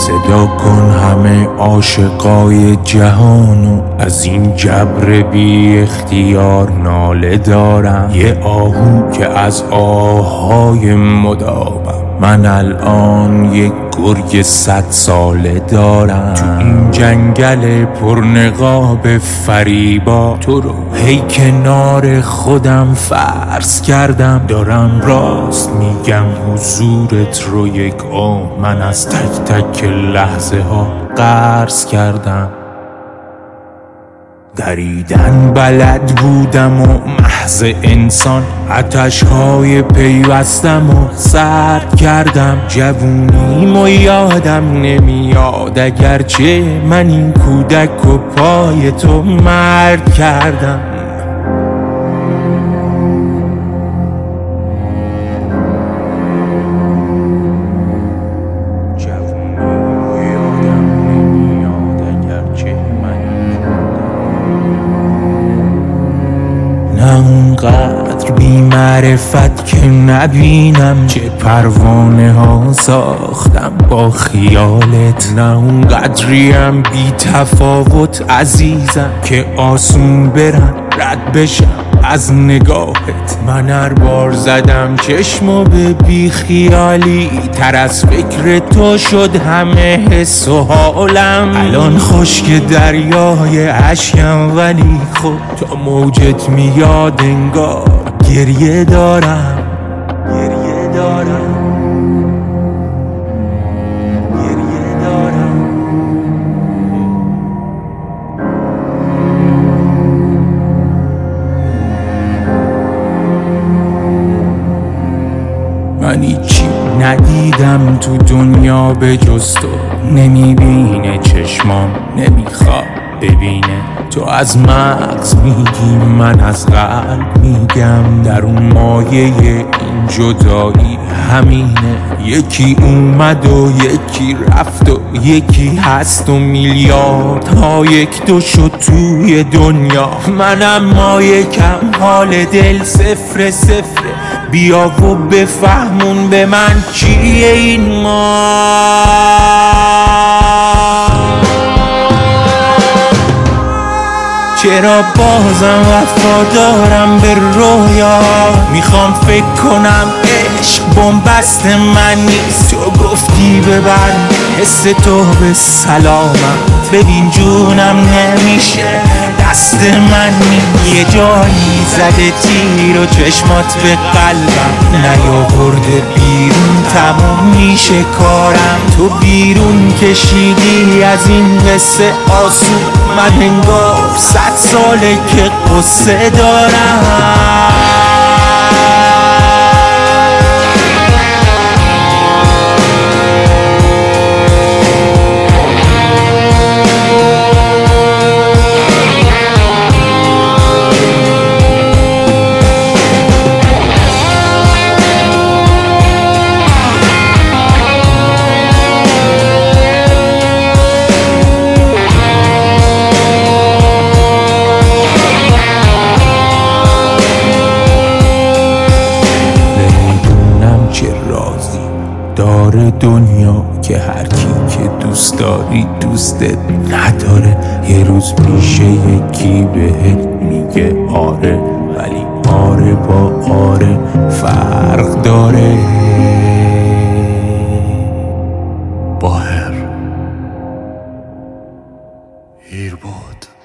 صدا کن همه عاشقای جهانو، از این جبر بی اختیار ناله دارم. یه آهو که از آهای مدامم، من الان یک گرگ 100 ساله دارم. تو این جنگل پرنقاب فریبا، تو رو هی کنار خودم فرض کردم. دارم راست میگم حضورت رو یک عمر من از تک تک لحظه ها قرض کردم. دریدن بلد بودم و محض انسان، آتش‌های پیوستم و سرد کردم. جوونیمو یادم نمیاد اگرچه من این کودک و پای تو مرد کردم. نه اونقدر بی معرفت که نبینم چه پروانه ها ساختم با خیالت. نه اونقدریم بی تفاوت عزیزم که آسون برم رد بشم از نگاهت. من هر بار زدم چشمو به بی خیالی، تر از فکر تو شد همه حس و حالم. الان خشک دریای اشکم ولی خب تا موجت میاد انگار گریه دارم. من هیچی ندیدم تو دنیا به جز تو، نمیبینه چشمام نمیخواد ببینه. تو از مغز میگی من از قلب میگم، در اون مایه این جدایی همینه. یکی اومد و یکی رفت و یکی هست و میلیاردها یک دو شد توی دنیا. من اما یکم حال دل صفر صفره، بیا و بفهمون به من چیه این ما. چرا بازم وفادارم به رویا، میخوام فکر کنم عشق بنبست من نیست. تو گفتی ببر حس تو به سلامت، ببین جونم نمیشه دست من نیست. یه جایی زده تیر و چشمات به قلبم، نیاورده بیرون تموم میشه کارم. تو بیرون کشیدی از این قصه آسون، من انگار 100 ساله که قصه دارم. داره دنیا که هر کی که دوست داری دوستت نداره. یه روز میشه یکی بهت میگه آره، ولی آره با آره فرق داره. باهر هیر بود.